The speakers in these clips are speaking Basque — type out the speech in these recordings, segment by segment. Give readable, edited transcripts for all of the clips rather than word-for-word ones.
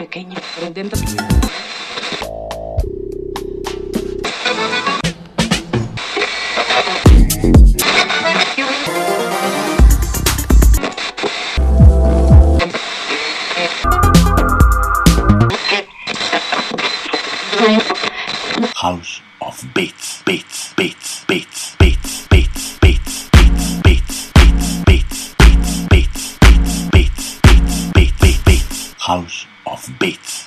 pequeño dentro. House of Beats, beats, beats, beats, beats, beats, beats, beats, beats, beats, beats, beats, beats, beats, beats, beats, beats, beats, House of Beats.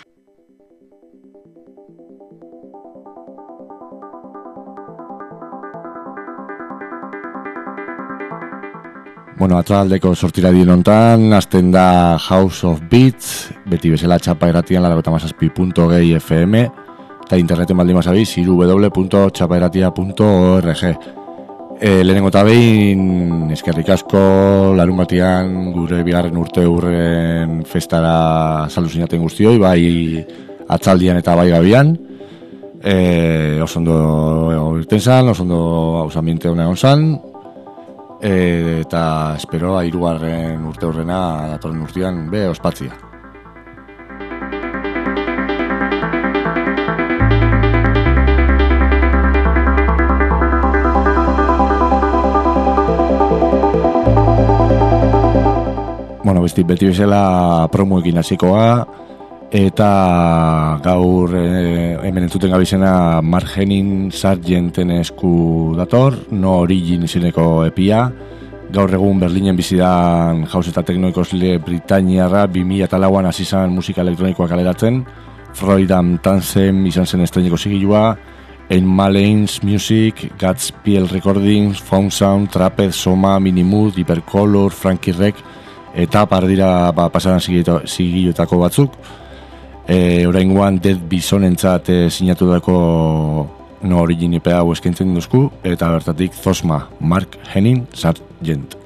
Bueno, atraldeko sortiradi nontan, azten da House of Beats, beti bezala txapa erratian, 97.6 FM, eta interneten baldin mazabiz, www.txapaeratia.org. Lehenengo eta behin, eskerrik asko, larun batian, gure bigarren urte urren festara saldu zinaten guztioi, bai atzaldian eta bai gabian. Oso ondo irten zan, oso ondo hausaminte hona egon zan, eta espero hirugarren urte urrena datorren urtean be ospatzia. Bueno, beti bezala promoekin hasikoa, eta gaur hemen entzuten gabizena Mark Henning Sargenten esku dator, No Origin izeneko epia. Gaur egun Berlinen bizidan house eta tekno ekosle britainiarra 2004an hasi zen musika elektronikoa kaleratzen. Freud and Tansen izan zen estreineko zigilua, Ein Malins Music, Godspiel Recordings, Found Sound, Trapped, Soma, Minimood, Hypercolor, Frankie Rec, eta pardira pasaran zigilutako batzuk. Oraingoan Dead Bisonentzat sinatu dako No Origin ipea hau eskaintzen duzku, eta bertatik Zosma, Mark Henning Sargent.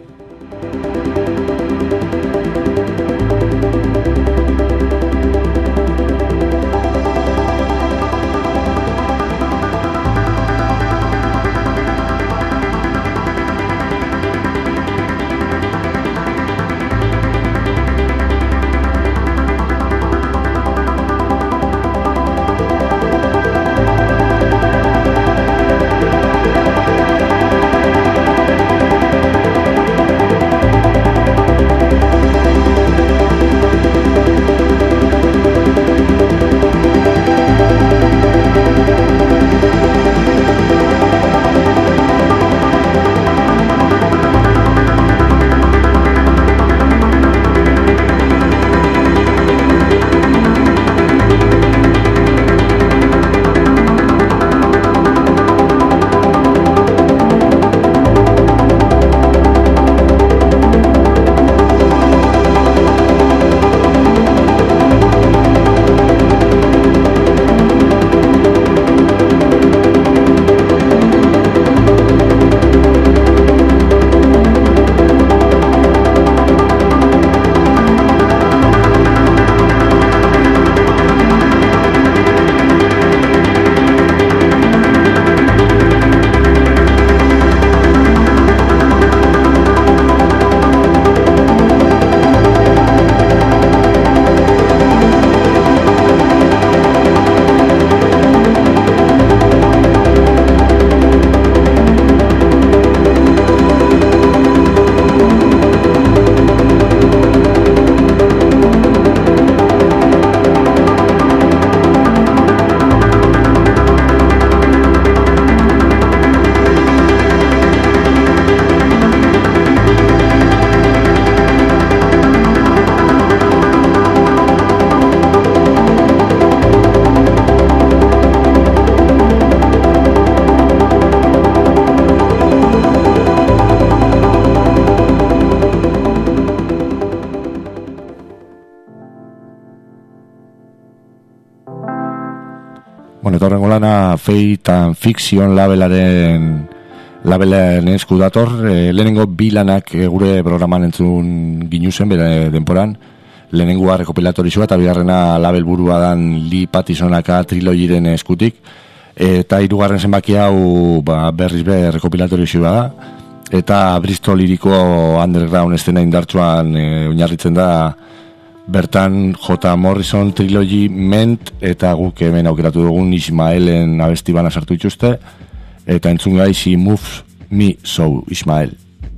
Eta horrengo lana Fate and Fiction labelaren esku dator. Lehenengo bi lanak gure programan entzun ginuzen bere denporan. Lehenengoa rekopilatorizoa eta bigarrena label burua dan Lee Pattisonaka trilogiren eskutik. Eta hirugarren zenbaki hau berriz rekopilatorizoa da. Eta Bristol iriko underground estena indartsuan oinarritzen da Bertan J. Morrison Trilogy Ment eta guk hemen aukeratu dugun Ismaelen abesti bana sartu dituzte, eta entzun gai She Moves Me So, Ismael.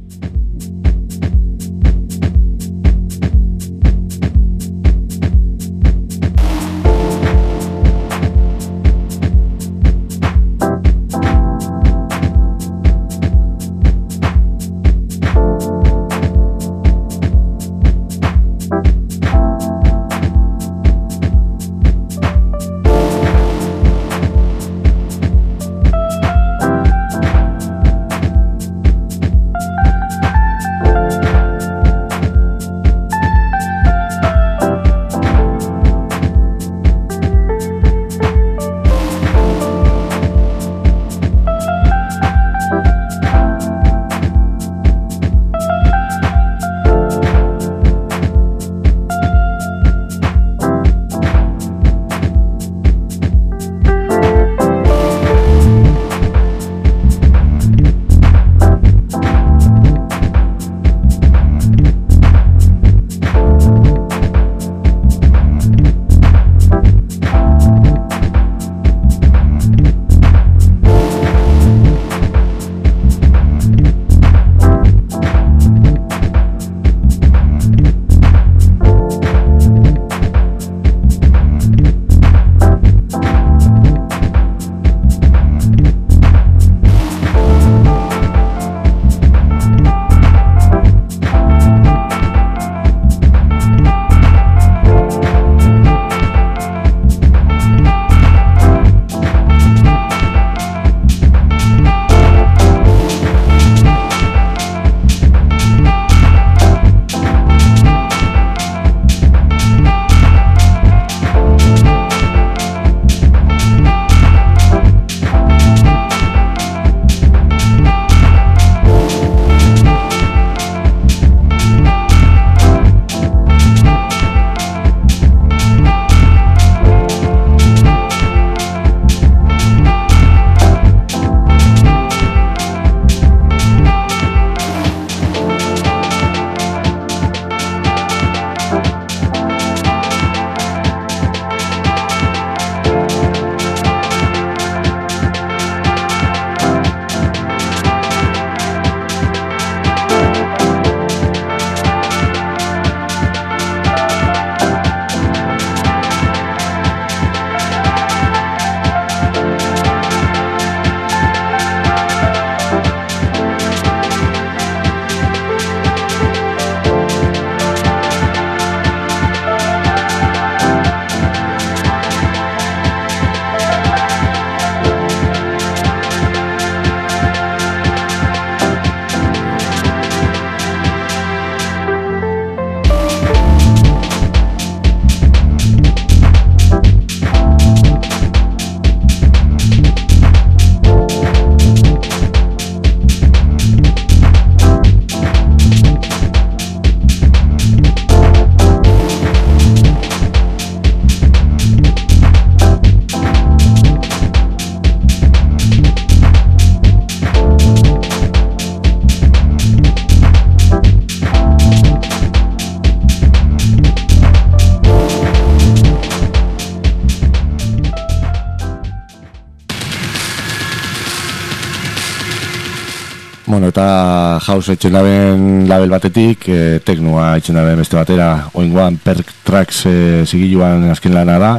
Bueno, eta house etxen daben label batetik, teknoa etxen daben beste batera, oingoan Perk Tracks zigiluan azken lana da,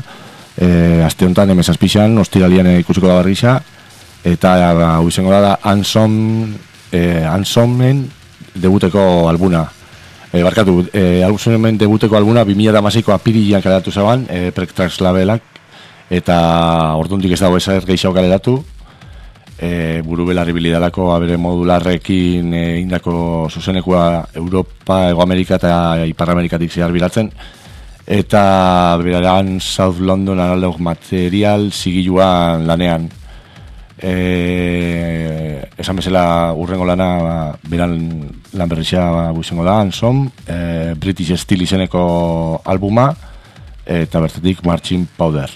aste honetan emezazpixan, ostiralian ikusiko da barrisa, eta hau izango da Ansomen debuteko albuna. Barkatu, Ansomen debuteko albuna 2016ko apirilean kaleratu zaban, Perk Tracks labelak, eta orduandik ez dago ezer gehiago kaleratu, buru belarri bilidalako abere modularrekin indako zuzenekua Europa, Ego Amerika eta Ipar Amerikatik zehar bilatzen, eta beran South London Analog Material zigiluan lanean. Esan bezala urrengo lana beran lan berrizia izango da, Ansom, British Steel izeneko albuma, eta bertatik Marching Powder.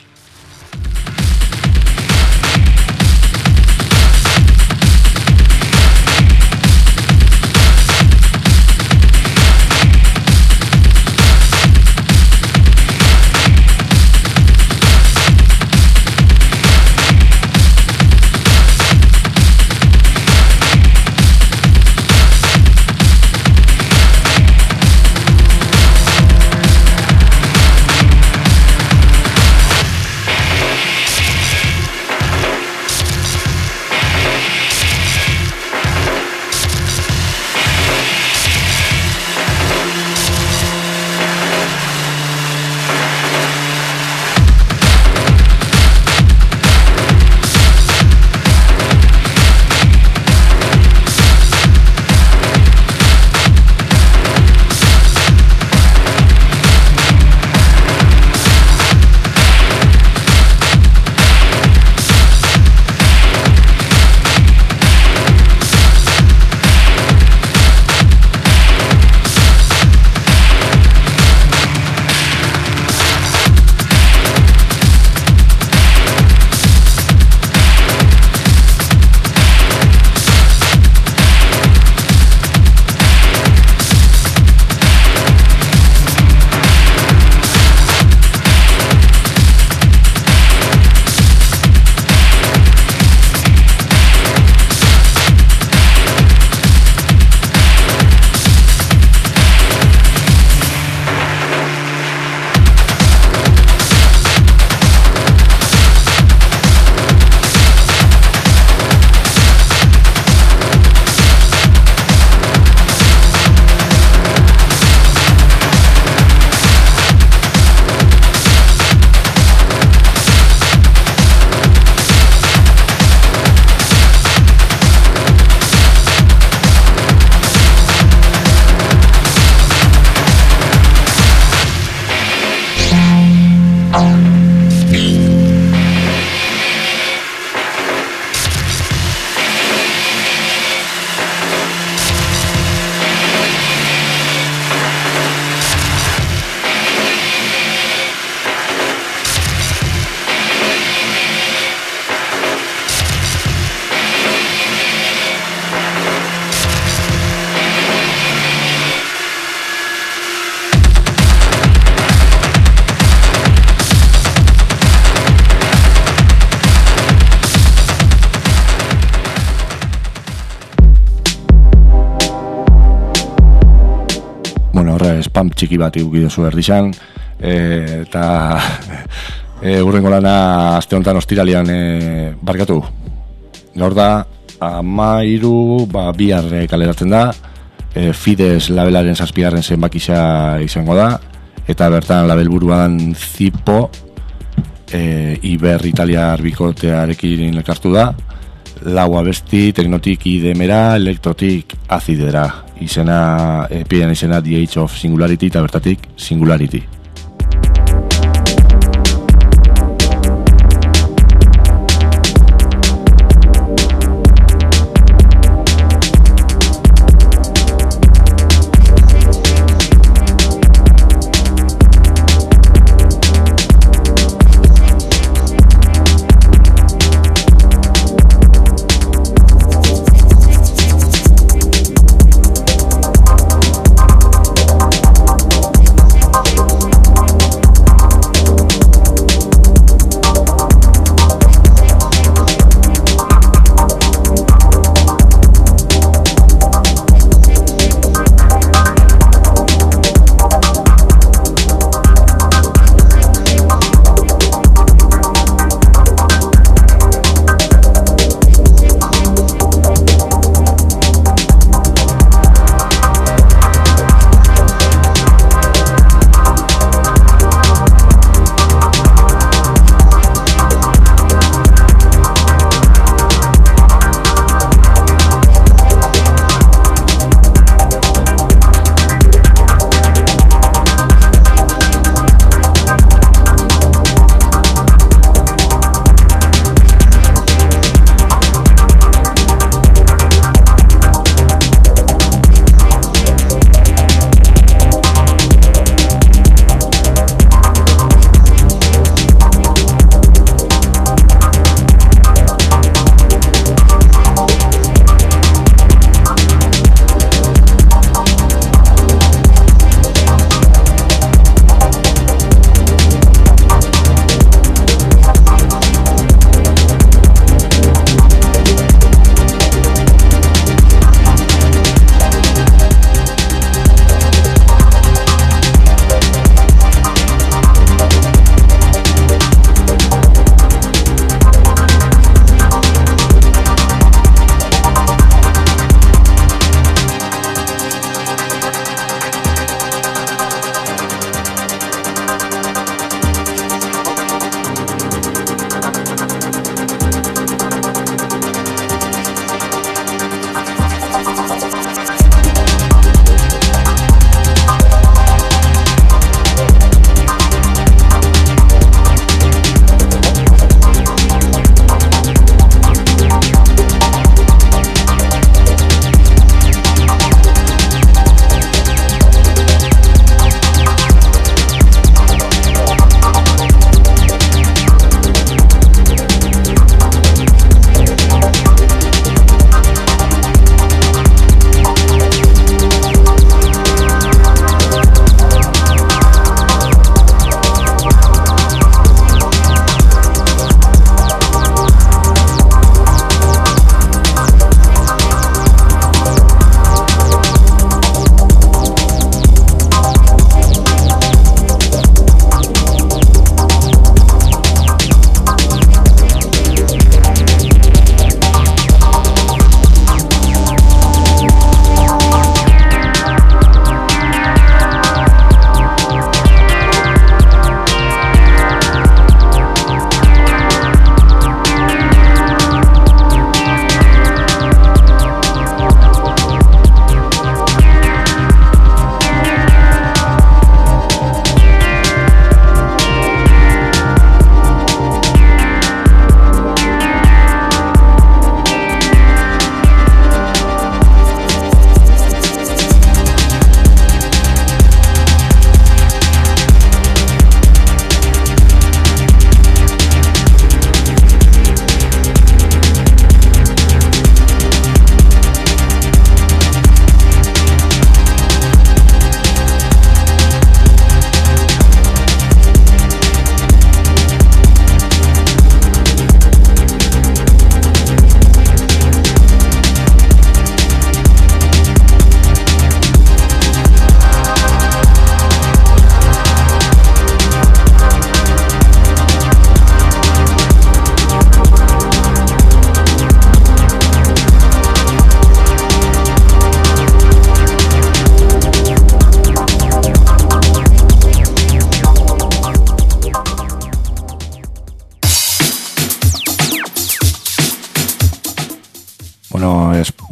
Spam txiki bat igukidozu erdizan eta urrengo lana aste honetan ostiralian barkatu gaur da 13 bihar kaleratzen da Fides labelaren 7. zenbakisa izango da eta bertan label buruan Zipo Iber italiar bikotearekin elkartu da lau abesti, teknotik idemera, elektrotik azidera izena, epian izena The Age of Singularity eta bertatik Singularity.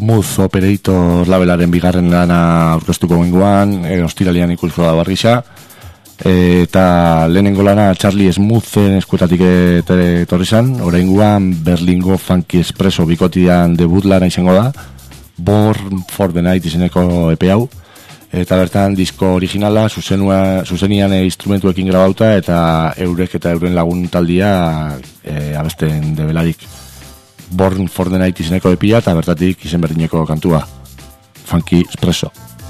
Smooth Operator labelaren bigarren lana aurkeztuko bengoan, ostiralian ikusko da barrisa, eta lehenengo lana Charlie Smoothen eskuetatik etorri zan, oraingoan Berlingo Funky Espresso bikotian debut lana izango da, Born for the Night izeneko EP hau, eta bertan disko originala zuzenian instrumentuekin grabauta eta eurek eta euren lagun taldia abesten debelarik. Born for the Night izeneko epia eta bertatik izen berdineko kantua, Funky Espresso.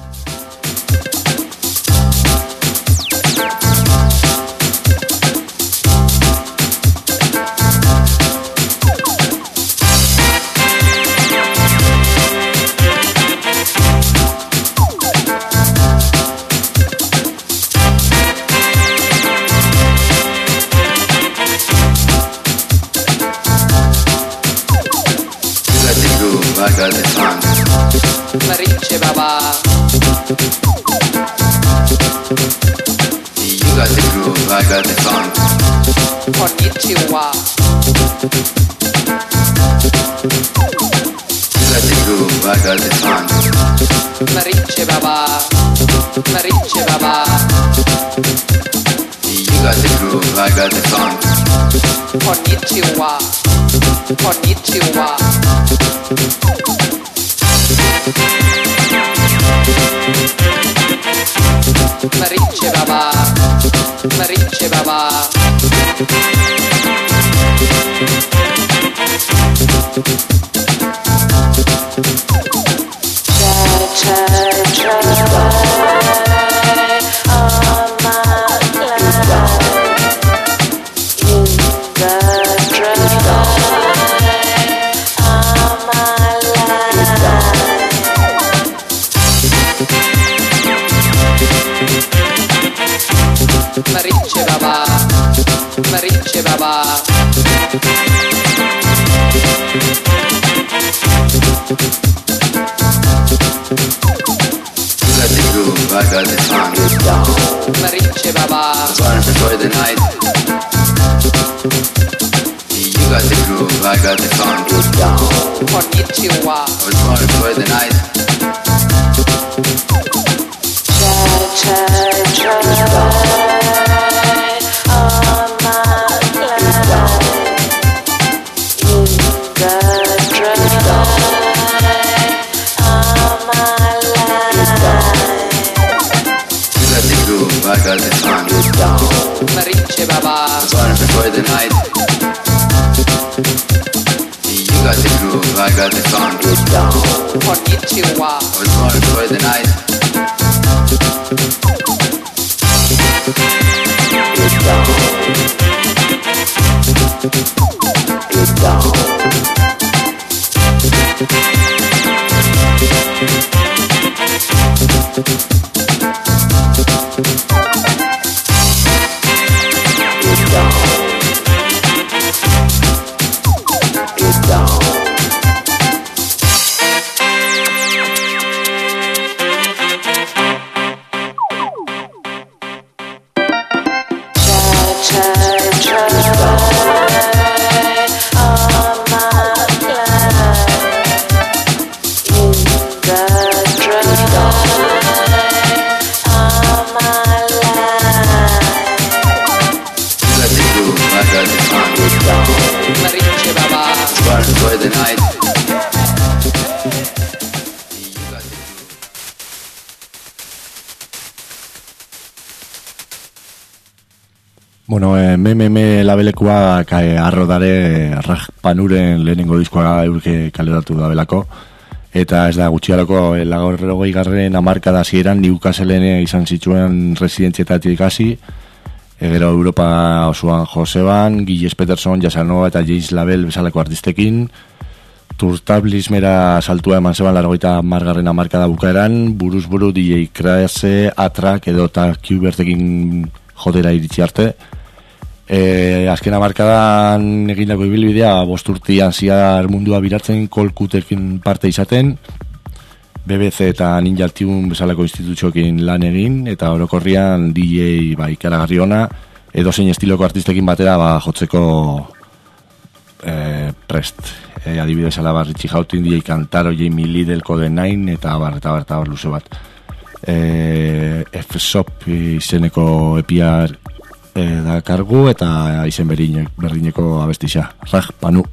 I got the funk. Marice Baba. You got the groove, I got the funk. Konnichiwa. You got the groove, I got the funk. Marice Baba. Marice Baba. You got the groove, I got the funk. Konnichiwa. Konnichiwa. Marice Baba. Marice Baba. Marice Baba, Marice Baba. You got the groove, I got the funk. Marice Baba, Burn for the night. You got the groove, I got the funk. Konnichiwa. I was born for the night. I got the funk. Marice Baba, I was born for the night. You got the groove, I got the funk. Konnichiwa. I was born for the night. Marice Baba, Burn for the night. Bueno, MMM labelekua arro dare Raj Panuren lehenengo diskoa eurke kaleratu da belako. Eta ez da gutxiaroko lagorrogei garren hamarkada hasieran Newcastleen izan zituen residentzietatik hasi. Gero Europa osoan Joseban, Gilles Peterson, Jasanova eta James Label bezalako artistekin. Turtablismera saltua eman zeban 80. hamarkada bukaeran, buruz buru DJ Krase, Atrak edo eta Kubertekin jodera iritsi arte. Azken hamarkadan egindako ibilbidea 5 urtean ziar mundua biratzen kolkutekin parte izaten, BBC eta Ninja Tune bezalako instituzioekin lan egin, eta orokorrian DJ ikaragarri ona, edozein estiloko artistekin batera jotzeko prest. adibidez alabar Richie Houghton, DJ Cantaro, Jamie Lidl, Code 9 eta bar luze bat. F-Shop izeneko epiar da kargu eta izen berdineko abestisa, Raj Panu.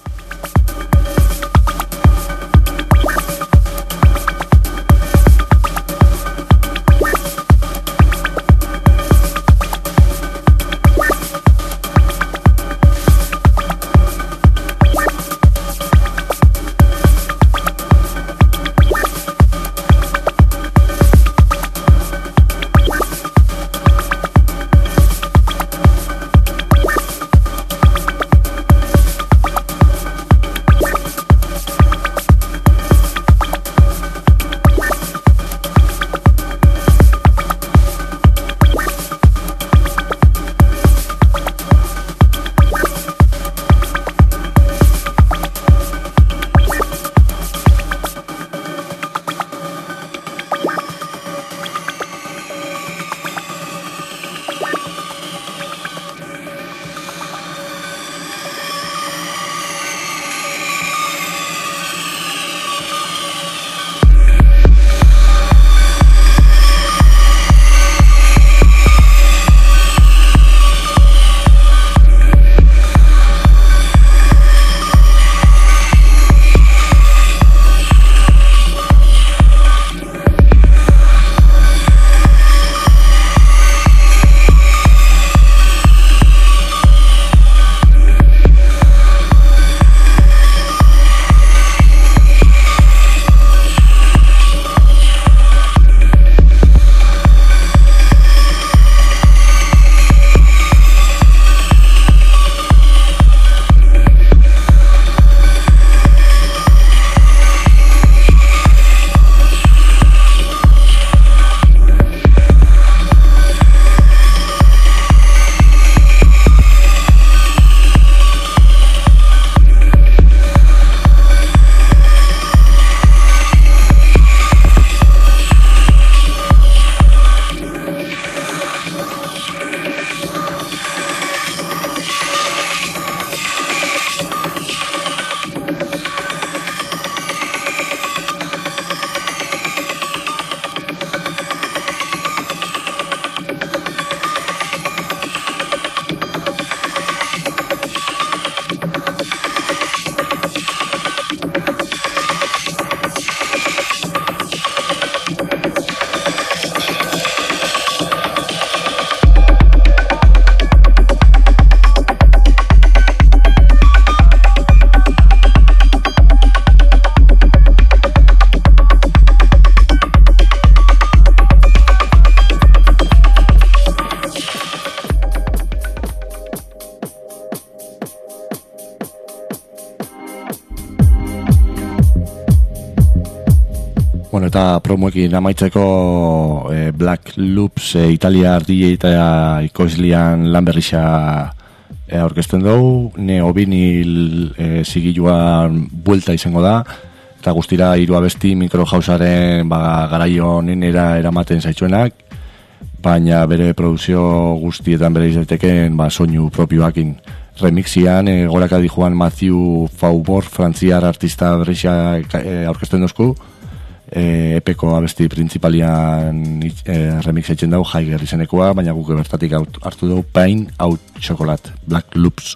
Bueno, eta promoekin amaitzeko Black Loops italiar DJ eta ikoizlian lan berrixa aurkezten dugu, neo vinil zigiluan buelta izango da, eta guztira 3 abesti mikrohausaren garaio nenera eramaten zaitzuenak, baina bere produzio guztietan bere izateken soinu propioakin. Remixian goraka di Juan Matthew Faubor, frantziar artista berrixa aurkezten duzku, epeko abesti principalian remix eitzen dugu Haiger izenekoa, baina guk bertatik hartu dugu Pain Out Chocolate, Black Loops.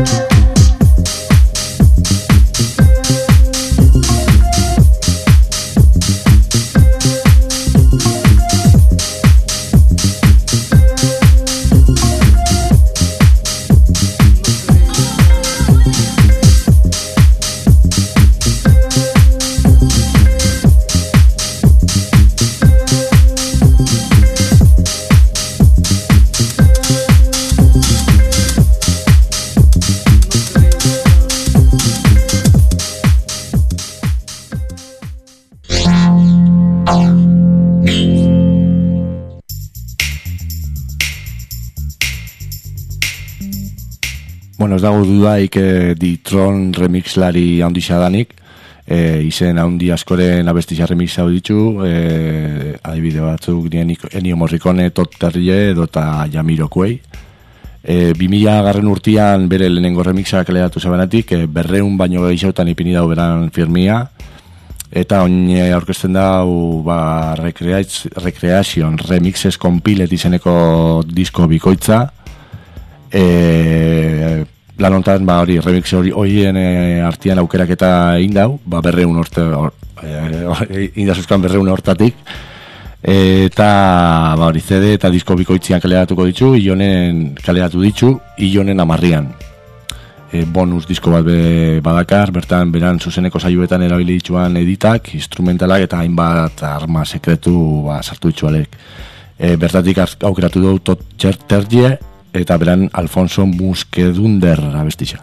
Bueno, ez dago dudaik Ditron remixlari handixa danik, izen handi askoren abestisa remixa ditu, adibide batzuk Ennio Morricone, Todd Terje edota Jamiroquai. 2000 garren urtean bere lehenengo remixa kaleratu zabenatik, 200 baino gehiagotan ipini dau beran firmia, eta oin aurkezten dau Recreation Remixes Compiled izeneko disko bikoitza. Lan hontan hori remix horien artean aukeraketa egin dau, 200 indazuzkan 200 hortatik, eta hori CD eta disko bikoitzian kaleratuko ditu, ilonen kaleratu ditu, ilonen 10an. Bonus disko bat badakar, bertan beran zuzeneko saioetan erabili dituan editak, instrumentalak eta hainbat arma sekretu sartu ditualek. Bertatik aukeratu du Todd Terje eta beran Alfonso Muskedunder abestisa.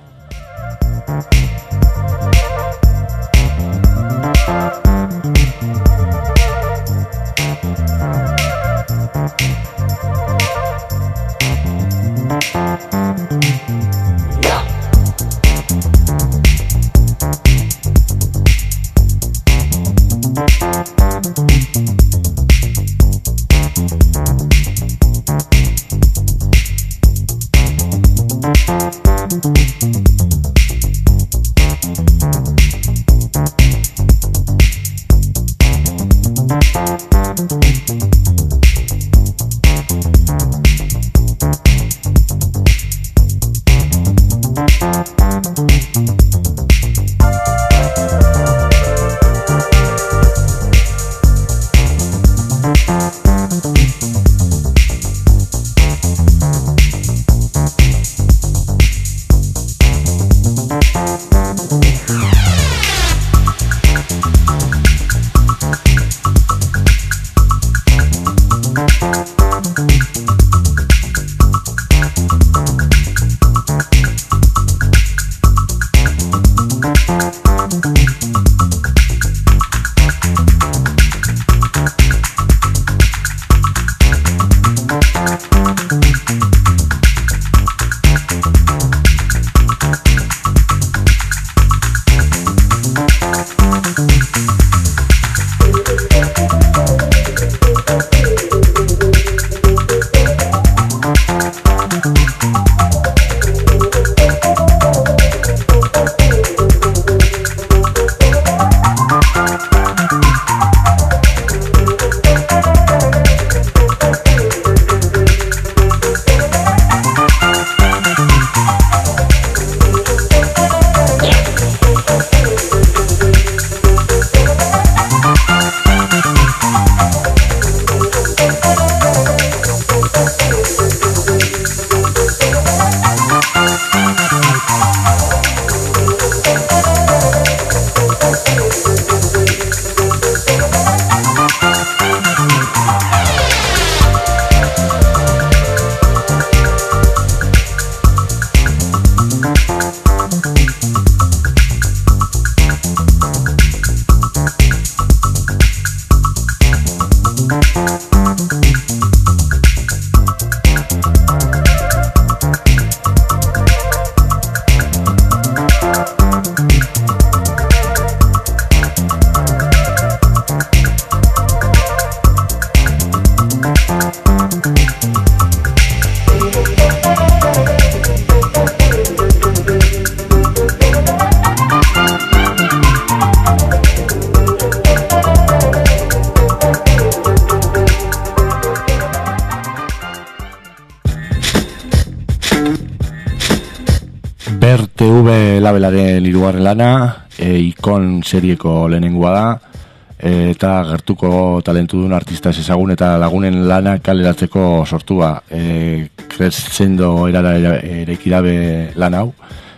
BER-TV labelaren hirugarren lana, Ikon serieko lehenengoa da, eta gertuko talentudun artista ezagun eta lagunen lana kaleratzeko sortua. Crescendo erara erekidabe lan hau,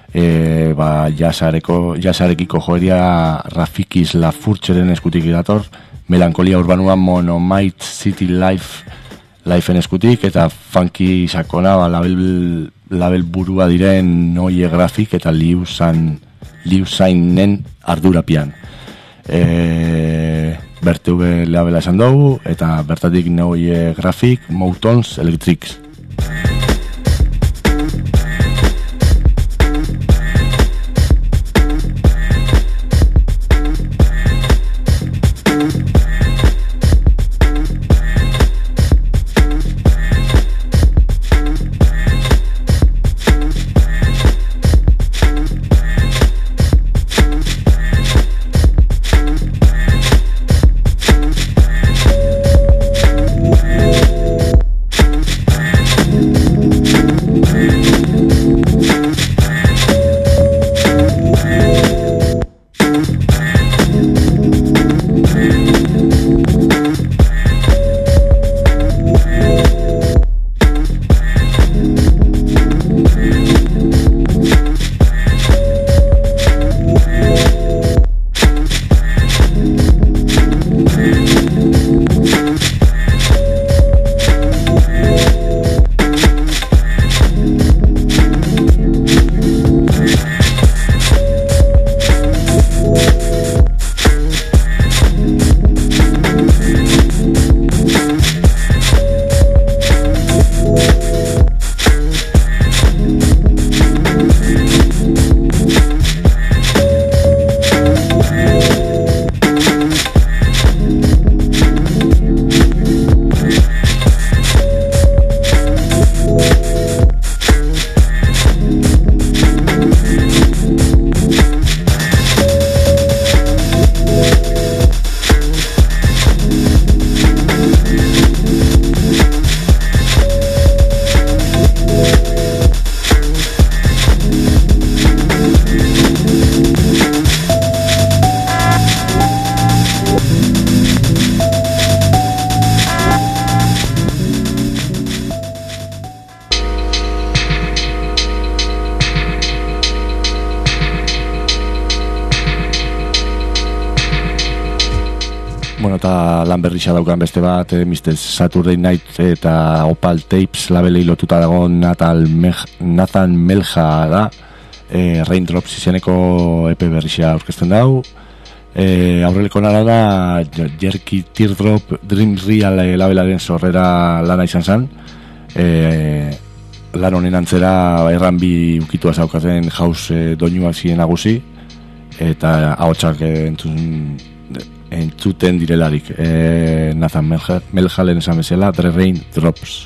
jasarekiko joeria Rafikis Lafurtxeren eskutik dator, melankolia urbanua Monomite City Lifeen eskutik, eta funky sakona label burua diren Noie Grafik eta Liu Sainen ardurapian. BER-TV labela esan dugu, eta bertatik Noie Grafik, Moutons Electrics. Bueno, eta lan berrixa daukan beste bat, Mr. Saturday Night eta Opal Tapes labelei lotuta dago Nathan Melja da, Raindrops izeneko EP berrixa aurkezten dau. Aurreleko nara da Jerky Teardrop Dream Real labelaren sorrera lana izan zen. Lan honen antzera erranbi ukitua zaukaten house doinuak ziren nagusi, eta ahotsak entzuten direlarik. Nathan Melja lehen esan bezala, The Rain Drops.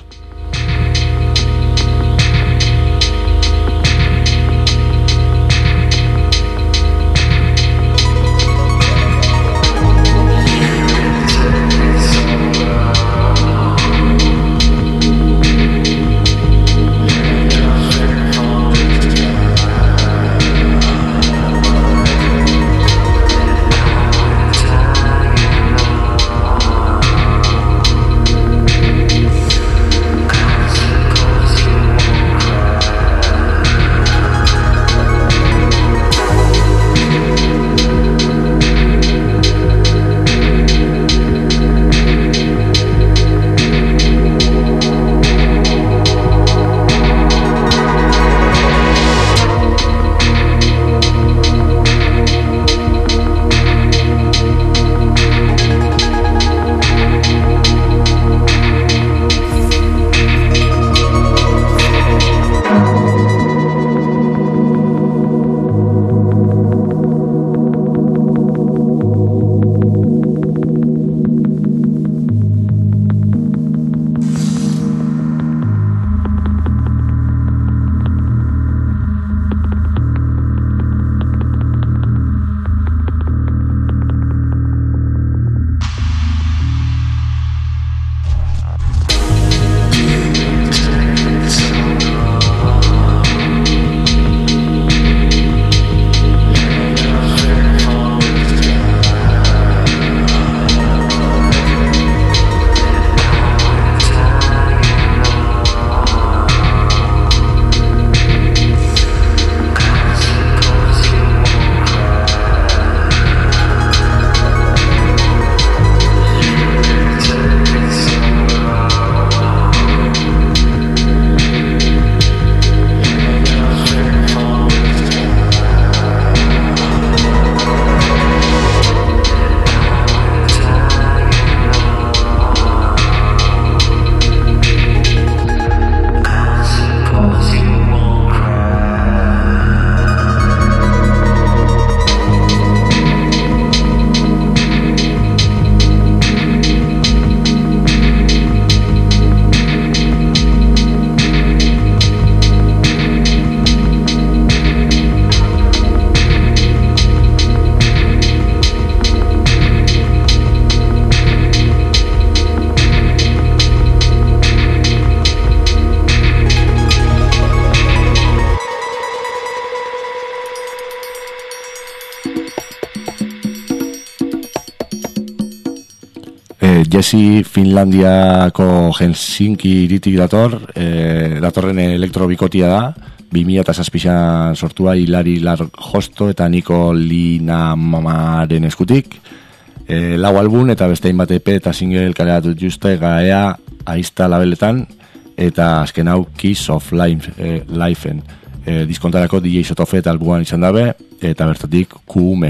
Jesse Finlandiako Helsinki iritik datorren elektrobikotia da, 2007an sortua Hilari Larjosto eta Niko Linamaren eskutik. 4 album eta beste hainbat EP eta single kaleratu dituzte Gaea Aizta labeletan, eta azken hau Kiss of Lifeen. Diskontarako DJ Sotofe eta albuan izan dabe, eta bertatik QM.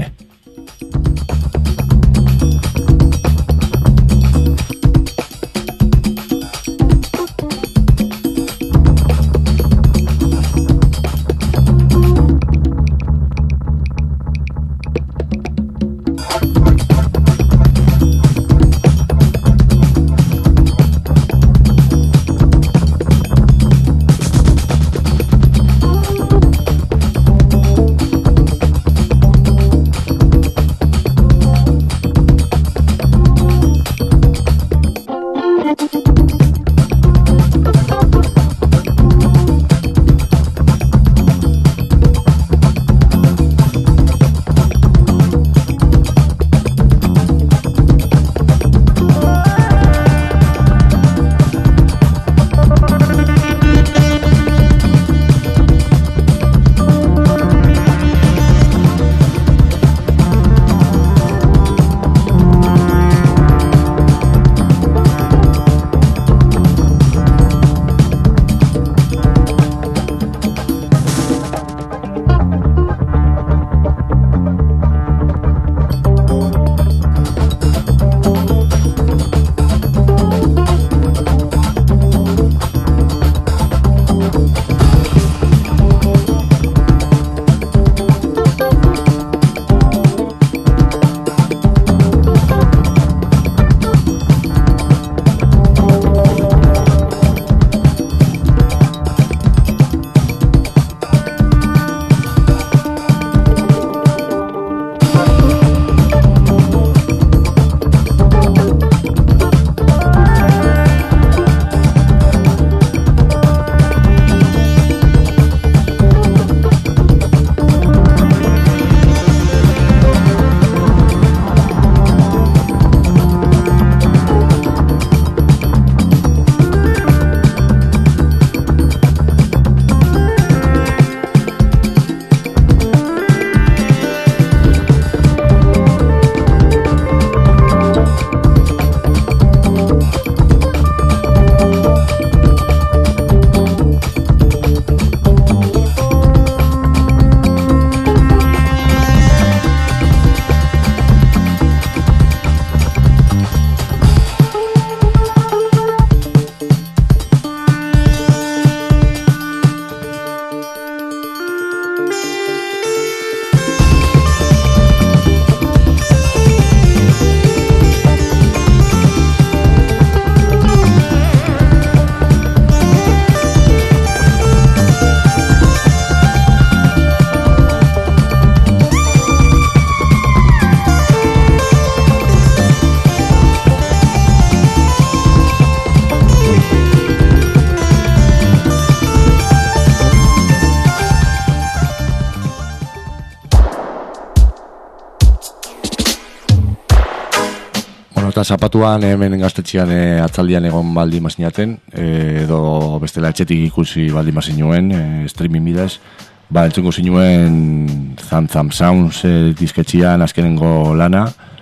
Eta zapatuan hemen gaztetxean atzaldian egon baldi mazinaten, edo bestela etxetik ikusi baldi mazinuen, streaming bidez, entzungo zinuen Zam Sounds disketxian azkenengo lana,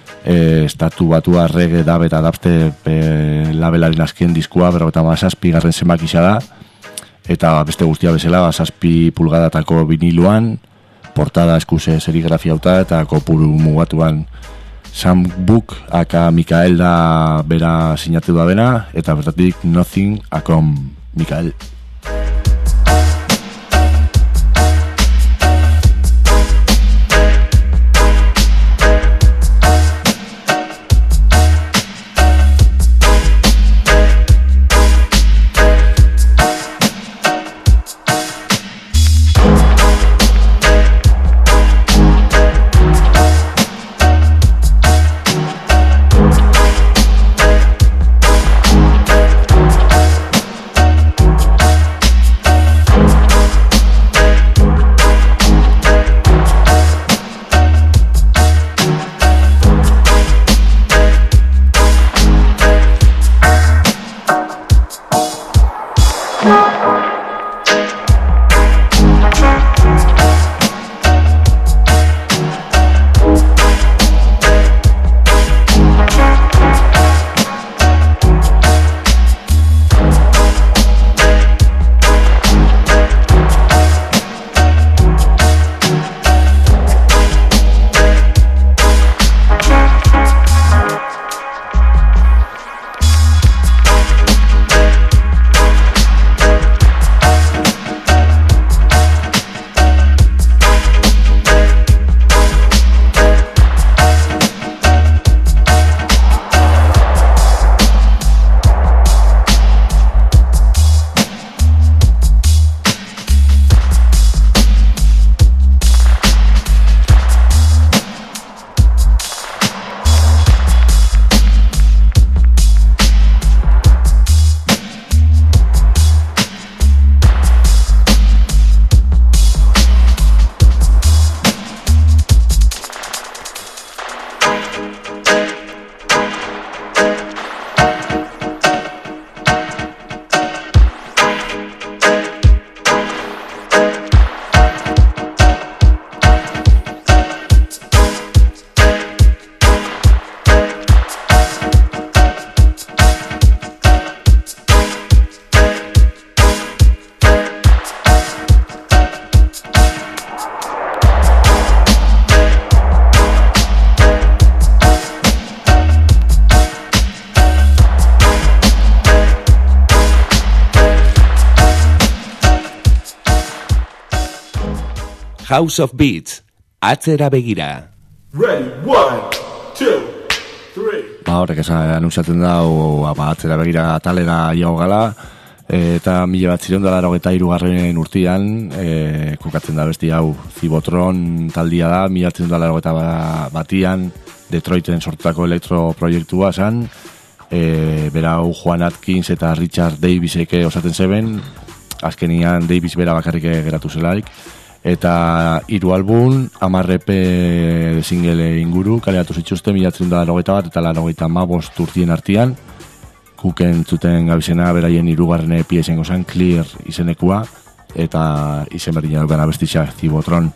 estatu batua reggae dab eta dubstep labelaren azken diskua, 57 garren zenbak isa da, eta beste guztia bezala 7 pulgadatako viniluan, portada eskuse serigrafia hauta eta kopuru mugatuan. Sam Book aka Mikael da bera sinatu da bena, eta bertatik Nothing akom Mikael. House of Beats, atzera begira. Ready, 1, 2, 3. Horrek esan anunciatzen da, atzera begira talera jau gala, eta 1983 urtean, kokatzen da besti hau, Zibotron taldia da, 1981 Detroiten sortutako elektroproiektua zen, berau Juan Atkins eta Richard Davisek osatzen zeben, azkenian Davis bera bakarrik geratu zelaik, eta 3 album, 10 EP single inguru, kaleratu zituzten 1981 eta 1985 urtien artean, kuken zuten gabizena beraien 3. EP izango zen, Clear izenekua, eta izen berdina dukan abestitza Zibotron.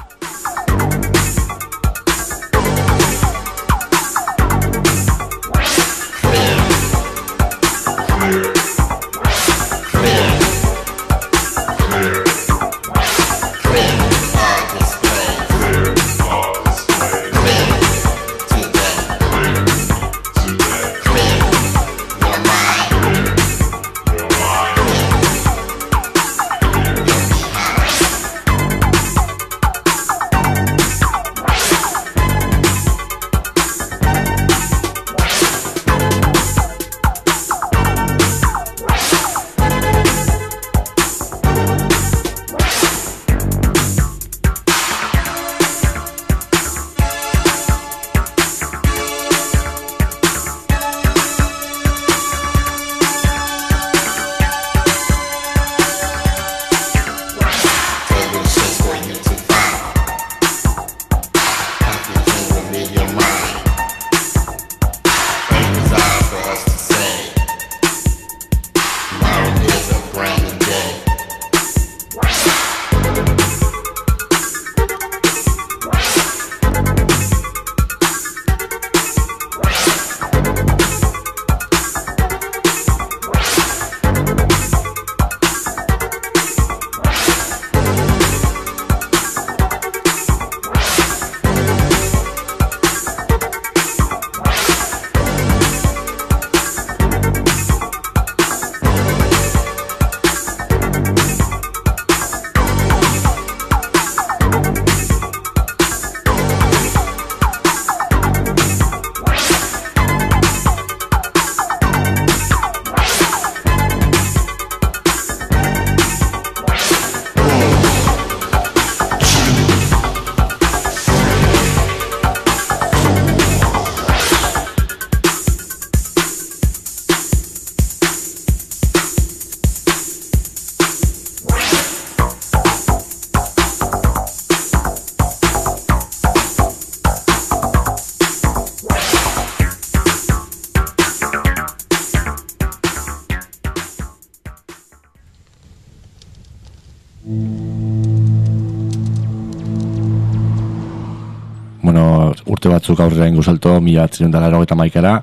Urte batzuk aurrera ingo salto, 1981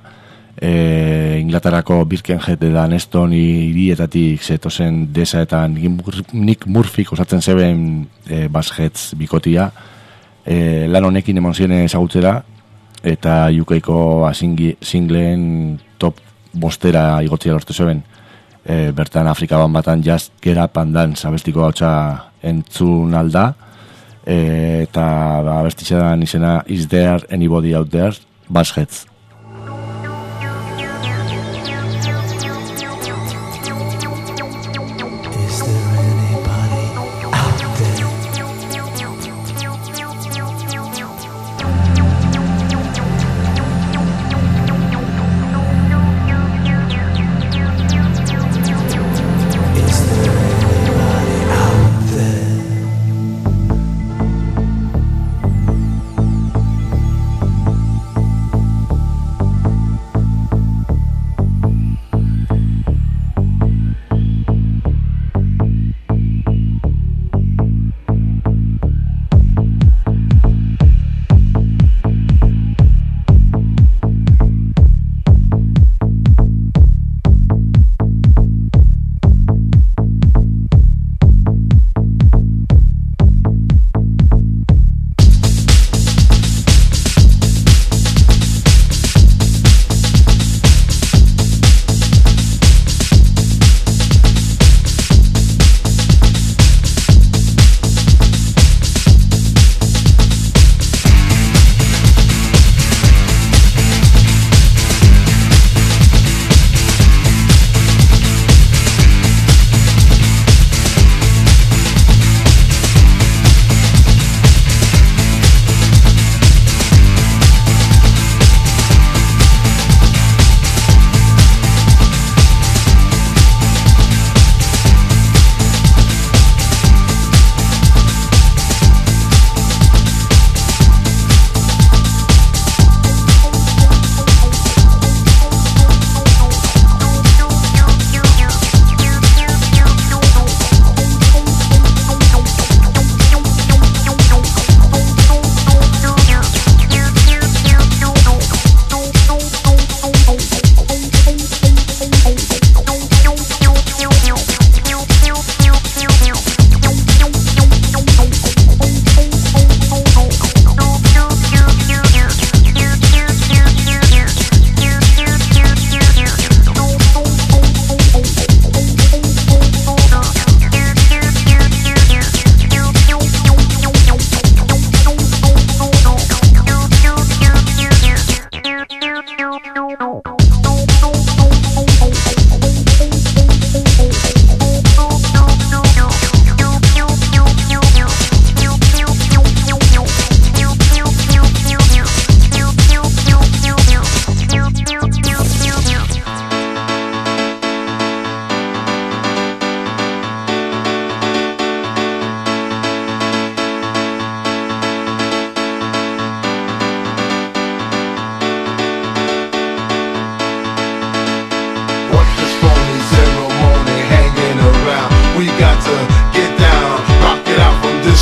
Inglaterrako Birkenhead eta Neston hirietatik zetozen Deza eta Nick Murphy osatzen zeben Bassheads bikotia. Lan honekin emon ziren ezagutzera, eta UKko singleen top 5 igotzea lortu zeben. Bertan Afrika batan Just Get Up and Dance abestiko hautsa entzun alda, eta abestitxean izena Is There Anybody Out There? Bassheads.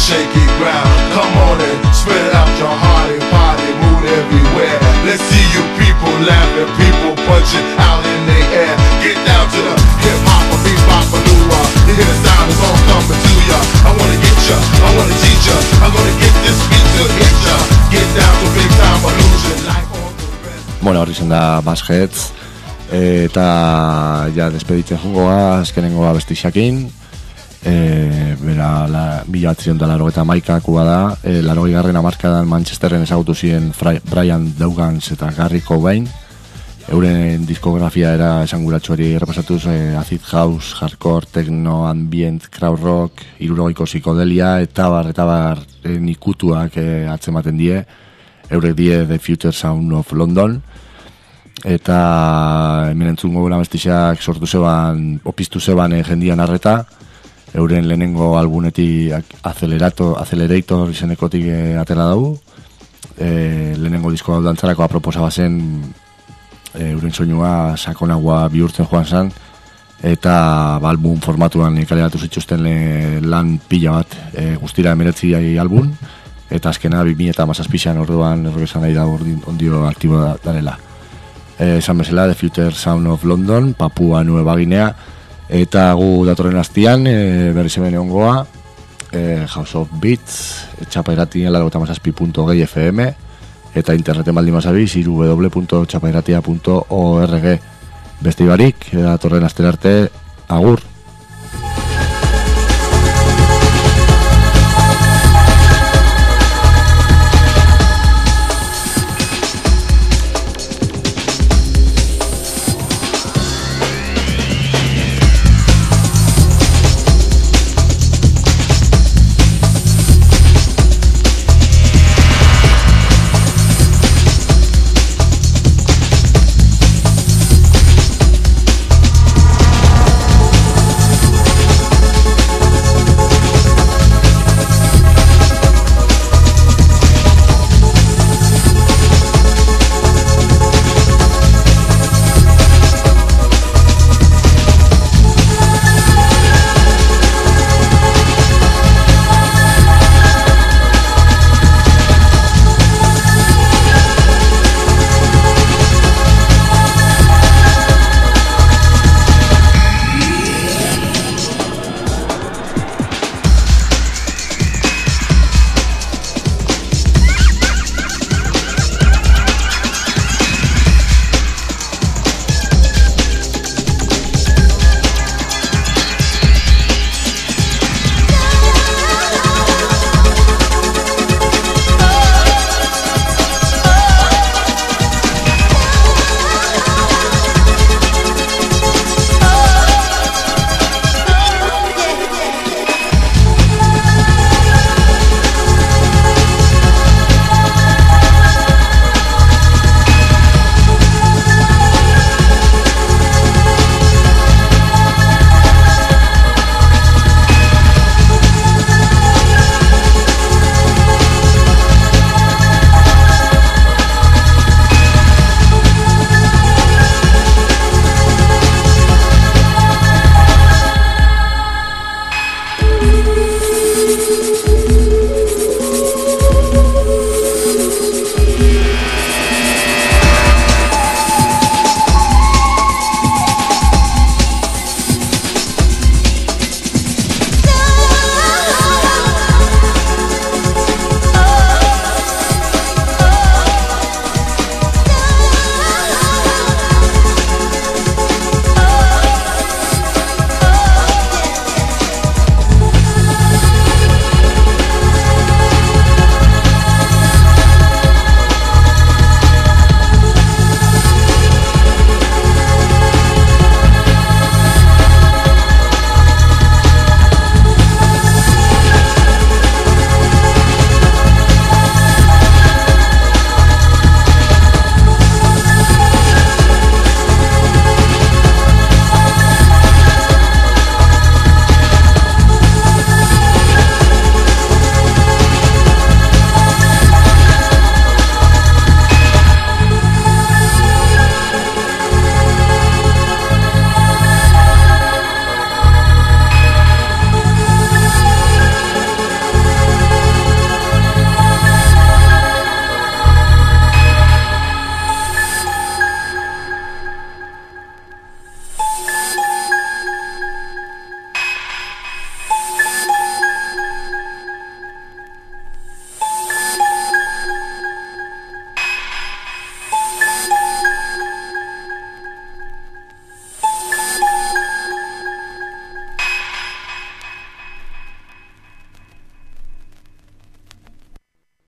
shaky ground. Come on and spread out your heart and party, move everywhere. Let's see you people laughing, people punching out in the air. Get down to the hip hop, a bebop, a lua. You hear the sound, it's all coming to ya. I wanna get ya, I wanna teach ya. I'm gonna get this beat to hit ya. Get down to big time illusion, like all the rest. Bueno, horri zen da Masheads, eta ja despeditzen jungoa, azkenengoa bestixakin, bera, 1981 da, 80. hamarkadan Manchesterren ezagutu ziren Brian Daugans eta Gary Cobain. Euren diskografia era esanguratsuari errepasatuz, acid house, hardcore, techno, ambient, crowd rock, 70ko psikodelia, eta bar nikutuak atzematen die. Eurek die The Future Sound of London, eta hemen entzungo gula bestixak sortu zeban, opiztu zeban jendian arreta. Euren lehenengo albunetik Accelerator izenekotik atela dugu. Lehenengo disko dantzarako aproposaba zen euren soinua sakonagoa bihurtzen joan zen, eta album formatuan kaleratu zituzten lan pila bat, guztira 19 album, eta azkena 2017an orduan errokesan nahi da ondio aktibo darela. Esan bezala, The Future Sound of London, Papua Nueva Guinea, eta gu datorren astian, berriz hemen egongoa, House of Beats, txapairati 87.gay FM, eta interneten baldin bazabiz, www.txapairatia.org. Beste ibarik, datorren astera arte, agur!